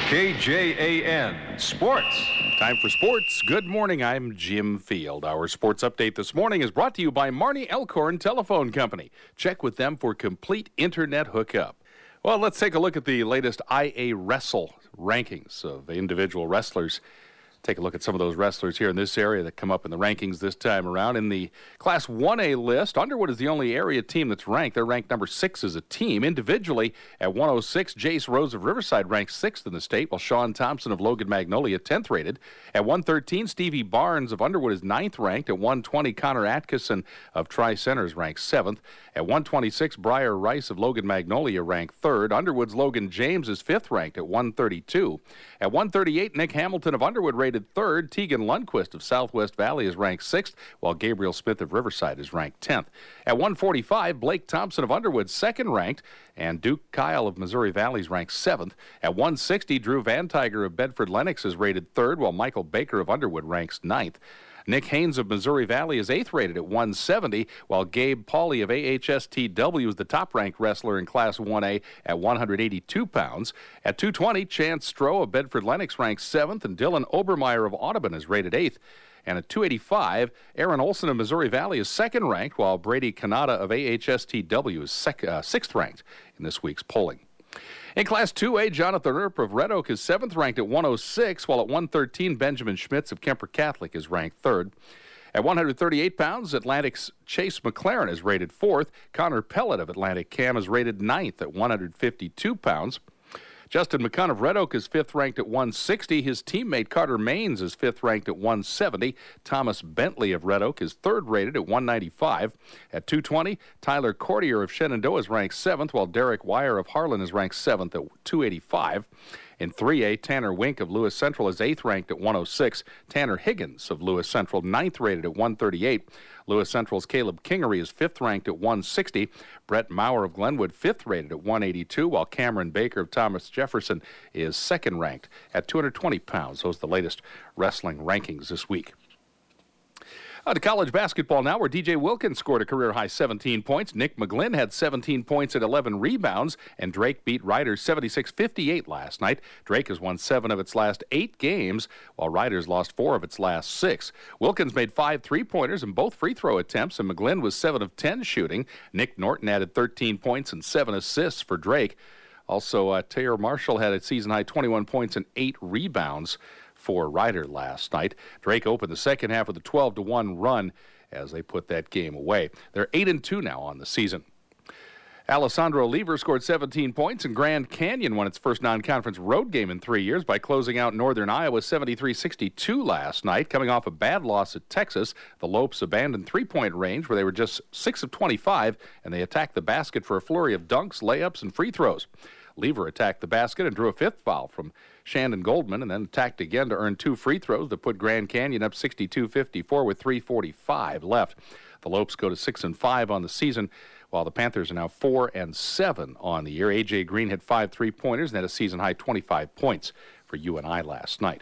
KJAN Sports. Time for sports. Good morning. I'm Jim Field. Our sports update this morning is brought to you by Marnie Elkhorn Telephone Company. Check with them for complete internet hookup. Well, let's take a look at the latest IA Wrestle rankings of individual wrestlers. Take a look at some of those wrestlers here in this area that come up in the rankings this time around. In the Class 1A list, Underwood is the only area team that's ranked. They're ranked number 6 as a team. Individually, at 106, Jace Rose of Riverside ranks 6th in the state, while Sean Thompson of Logan Magnolia 10th rated. At 113, Stevie Barnes of Underwood is 9th ranked. At 120, Connor Atkinson of Tri-Center is ranked 7th. At 126, Briar Rice of Logan Magnolia ranked 3rd. Underwood's Logan James is 5th ranked at 132. At 138, Nick Hamilton of Underwood rated 3rd. Tegan Lundquist of Southwest Valley is ranked 6th, while Gabriel Smith of Riverside is ranked 10th. At 145, Blake Thompson of Underwood 2nd ranked, and Duke Kyle of Missouri Valley is ranked 7th. At 160, Drew Van Tiger of Bedford Lennox is rated 3rd, while Michael Baker of Underwood ranks 9th. Nick Haynes of Missouri Valley is 8th rated at 170, while Gabe Pauley of AHSTW is the top-ranked wrestler in Class 1A at 182 pounds. At 220, Chance Stroh of Bedford Lennox ranks 7th, and Dylan Obermeyer of Audubon is rated 8th. And at 285, Aaron Olson of Missouri Valley is 2nd ranked, while Brady Kanata of AHSTW is 6th ranked in this week's polling. In Class 2A, Jonathan Earp of Red Oak is 7th ranked at 106, while at 113, Benjamin Schmitz of Kemper Catholic is ranked 3rd. At 138 pounds, Atlantic's Chase McLaren is rated 4th. Connor Pellet of Atlantic Cam is rated 9th at 152 pounds. Justin McCunn of Red Oak is 5th ranked at 160. His teammate Carter Maines is 5th ranked at 170. Thomas Bentley of Red Oak is 3rd rated at 195. At 220, Tyler Cordier of Shenandoah is ranked 7th, while Derek Wire of Harlan is ranked 7th at 285. In 3A, Tanner Wink of Lewis Central is 8th ranked at 106. Tanner Higgins of Lewis Central, 9th rated at 138. Lewis Central's Caleb Kingery is 5th ranked at 160. Brett Maurer of Glenwood, 5th rated at 182, while Cameron Baker of Thomas Jefferson is 2nd ranked at 220 pounds. Those are the latest wrestling rankings this week. To college basketball now, where DJ Wilkins scored a career-high 17 points. Nick McGlynn had 17 points and 11 rebounds, and Drake beat Riders 76-58 last night. Drake has won 7 of its last 8 games, while Riders lost 4 of its last 6. Wilkins made 5 three-pointers in both free-throw attempts, and McGlynn was 7 of 10 shooting. Nick Norton added 13 points and 7 assists for Drake. Also, Taylor Marshall had a season-high 21 points and 8 rebounds for Ryder last night. Drake opened the second half with a 12-1 run as they put that game away. They're 8-2 now on the season. Alessandro Lever scored 17 points, and Grand Canyon won its first non-conference road game in 3 years by closing out Northern Iowa 73-62 last night. Coming off a bad loss at Texas, the Lopes abandoned three-point range where they were just 6 of 25, and they attacked the basket for a flurry of dunks, layups, and free throws. Lever attacked the basket and drew a 5th foul from Shandon Goldman, and then attacked again to earn 2 free throws that put Grand Canyon up 62-54 with 3:45 left. The Lopes go to 6-5 on the season, while the Panthers are now 4-7 on the year. A.J. Green had 5 3-pointers and had a season-high 25 points for UNI last night.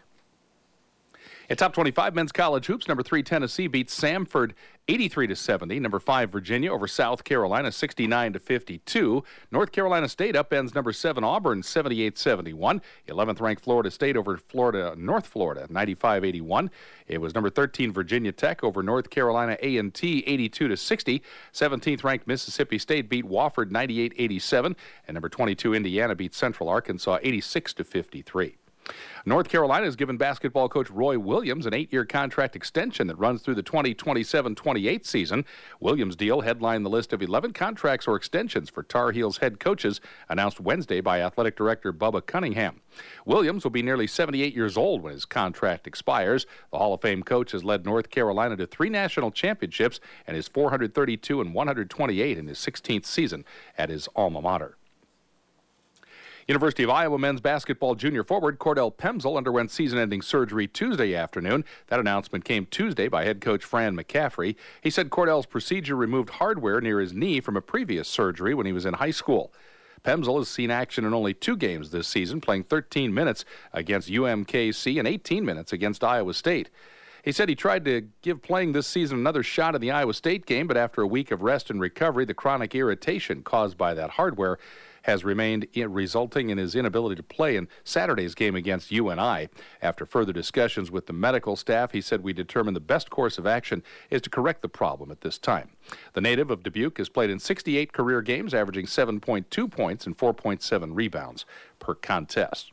In top 25 men's college hoops, number 3 Tennessee beats Samford 83-70. Number 5 Virginia over South Carolina 69-52. North Carolina State upends number 7 Auburn 78-71. 11th ranked Florida State over North Florida 95-81. It was number 13 Virginia Tech over North Carolina A&T 82-60. 17th ranked Mississippi State beat Wofford 98-87, and number 22 Indiana beat Central Arkansas 86-53. North Carolina has given basketball coach Roy Williams an 8-year contract extension that runs through the 2027-28 season. Williams' deal headlined the list of 11 contracts or extensions for Tar Heels head coaches announced Wednesday by athletic director Bubba Cunningham. Williams will be nearly 78 years old when his contract expires. The Hall of Fame coach has led North Carolina to 3 national championships and is 432-128 in his 16th season at his alma mater. University of Iowa men's basketball junior forward Cordell Pemsel underwent season-ending surgery Tuesday afternoon. That announcement came Tuesday by head coach Fran McCaffrey. He said Cordell's procedure removed hardware near his knee from a previous surgery when he was in high school. Pemsel has seen action in only 2 games this season, playing 13 minutes against UMKC and 18 minutes against Iowa State. He said he tried to give playing this season another shot in the Iowa State game, but after a week of rest and recovery, the chronic irritation caused by that hardware has remained resulting in his inability to play in Saturday's game against UNI. After further discussions with the medical staff, he said, "We determined the best course of action is to correct the problem at this time." The native of Dubuque has played in 68 career games, averaging 7.2 points and 4.7 rebounds per contest.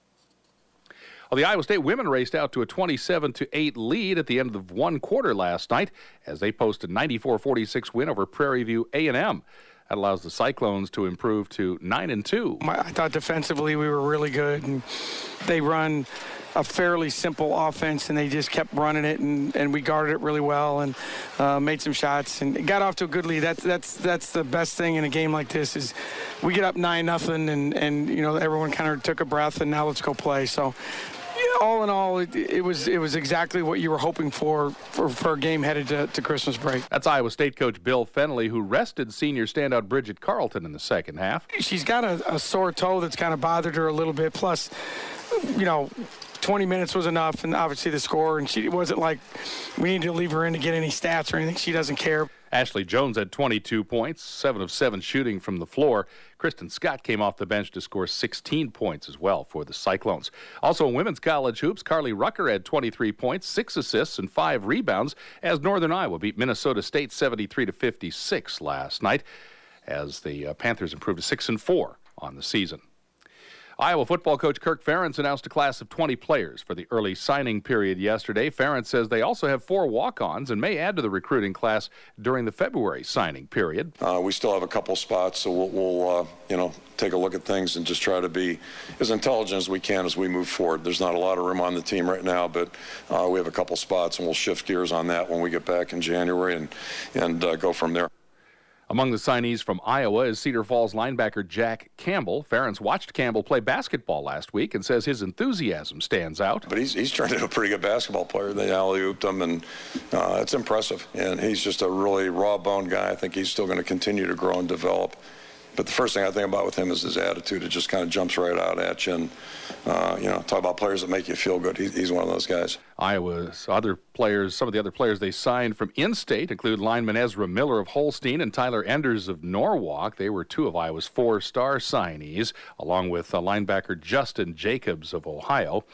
Well, the Iowa State women raced out to a 27-8 lead at the end of one quarter last night as they posted a 94-46 win over Prairie View A&M. That allows the Cyclones to improve to 9-2. I thought defensively we were really good, and they run a fairly simple offense, and they just kept running it, and we guarded it really well and made some shots and got off to a good lead. That's the best thing in a game like this is we get up 9-0 and you know, everyone kind of took a breath and now let's go play. So all in all, it was exactly what you were hoping for a game headed to Christmas break. That's Iowa State coach Bill Fennelly, who rested senior standout Bridget Carlton in the second half. She's got a sore toe that's kind of bothered her a little bit. Plus, you know, 20 minutes was enough, and obviously the score, and it wasn't like we needed to leave her in to get any stats or anything. She doesn't care. Ashley Jones had 22 points, 7 of 7 shooting from the floor. Kristen Scott came off the bench to score 16 points as well for the Cyclones. Also in women's college hoops, Carly Rucker had 23 points, 6 assists, and 5 rebounds as Northern Iowa beat Minnesota State 73-56 last night as the Panthers improved to 6-4 on the season. Iowa football coach Kirk Ferentz announced a class of 20 players for the early signing period yesterday. Ferentz says they also have 4 walk-ons and may add to the recruiting class during the February signing period. We still have a couple spots, so we'll take a look at things and just try to be as intelligent as we can as we move forward. There's not a lot of room on the team right now, but we have a couple spots, and we'll shift gears on that when we get back in January and go from there. Among the signees from Iowa is Cedar Falls linebacker Jack Campbell. Ferentz watched Campbell play basketball last week and says his enthusiasm stands out. But he's turned into a pretty good basketball player. They alley-ooped him, and it's impressive. And he's just a really raw-boned guy. I think he's still going to continue to grow and develop. But the first thing I think about with him is his attitude. It just kind of jumps right out at you. And, talk about players that make you feel good. He's one of those guys. Iowa's other players, some of the other players they signed from in-state include lineman Ezra Miller of Holstein and Tyler Enders of Norwalk. They were 2 of Iowa's 4-star signees, along with linebacker Justin Jacobs of Ohio.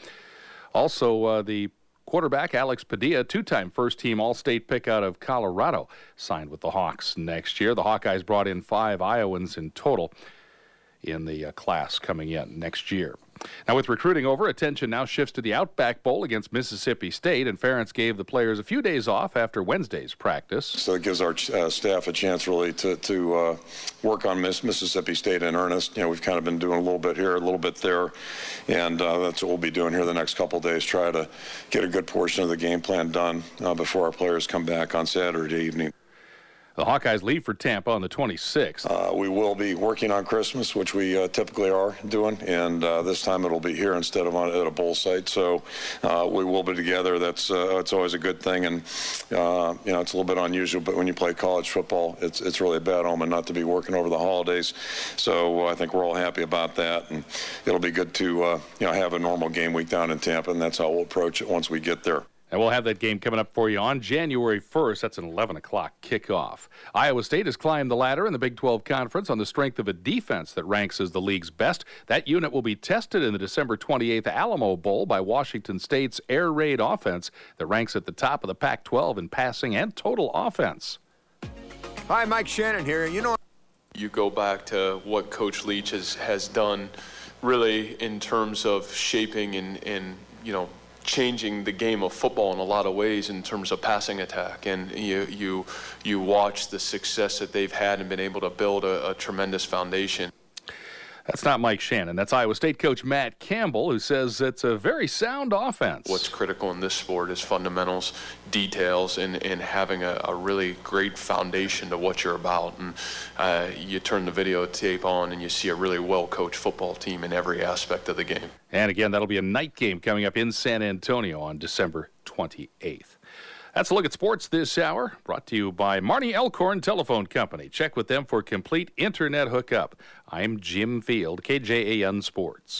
Also, the quarterback Alex Padilla, 2-time first-team All-State pick out of Colorado, signed with the Hawks next year. The Hawkeyes brought in 5 Iowans in total in the class coming in next year. Now, with recruiting over, attention now shifts to the Outback Bowl against Mississippi State, and Ferentz gave the players a few days off after Wednesday's practice. So it gives our staff a chance really to work on Mississippi State in earnest. We've kind of been doing a little bit here, a little bit there, and that's what we'll be doing here the next couple of days, try to get a good portion of the game plan done before our players come back on Saturday evening. The Hawkeyes leave for Tampa on the 26th. We will be working on Christmas, which we typically are doing, and this time it'll be here instead of at a bowl site. So we will be together. That's it's always a good thing, and it's a little bit unusual. But when you play college football, it's really a bad omen not to be working over the holidays. So I think we're all happy about that, and it'll be good to have a normal game week down in Tampa, and that's how we'll approach it once we get there. And we'll have that game coming up for you on January 1st. That's an 11 o'clock kickoff. Iowa State has climbed the ladder in the Big 12 Conference on the strength of a defense that ranks as the league's best. That unit will be tested in the December 28th Alamo Bowl by Washington State's air raid offense that ranks at the top of the Pac-12 in passing and total offense. Hi, Mike Shannon here. You go back to what Coach Leach has done really in terms of shaping and changing the game of football in a lot of ways in terms of passing attack, and you watch the success that they've had and been able to build a tremendous foundation. That's not Mike Shannon. That's Iowa State coach Matt Campbell, who says it's a very sound offense. What's critical in this sport is fundamentals, details, and having a really great foundation to what you're about. And you turn the videotape on and you see a really well-coached football team in every aspect of the game. And again, that'll be a night game coming up in San Antonio on December 28th. That's a look at sports this hour, brought to you by Marnie Elkhorn Telephone Company. Check with them for complete internet hookup. I'm Jim Field, KJAN Sports.